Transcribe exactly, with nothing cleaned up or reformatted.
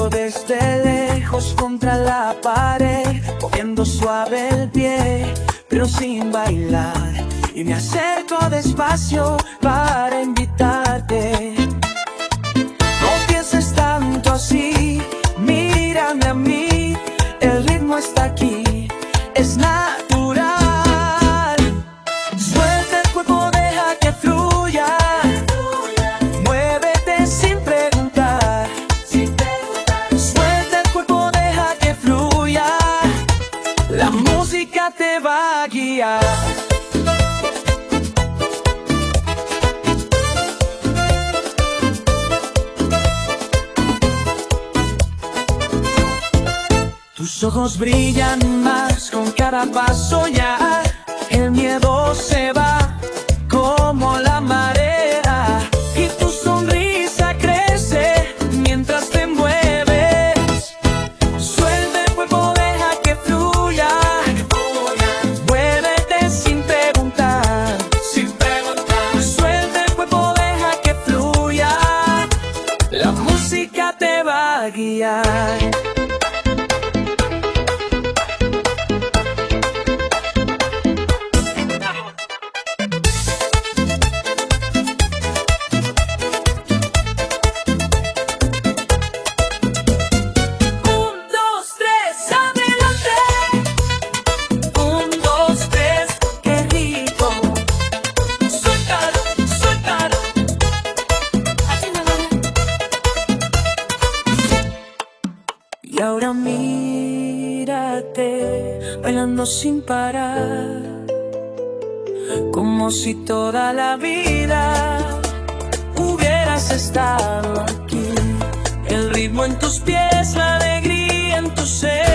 miro desde lejos contra la pared, moviendo suave el pie, pero sin bailar. Y me acerco despacio para invitarte. No pienses tanto así, mírame a mí. El ritmo está aquí, es natural. Suelta el cuerpo, deja que fluya. Muévete sin preguntar. Suelta el cuerpo, deja que fluya. La música te va a guiar. Tus ojos brillan más con cada paso ya. El miedo se va como la marea y tu sonrisa crece mientras te mueves. Suelta el cuerpo, deja que fluya. Muévete sin preguntar. Suelta el cuerpo, deja que fluya. La música te va a guiar. Y ahora mírate, bailando sin parar, como si toda la vida hubieras estado aquí. El ritmo en tus pies, la alegría en tu ser.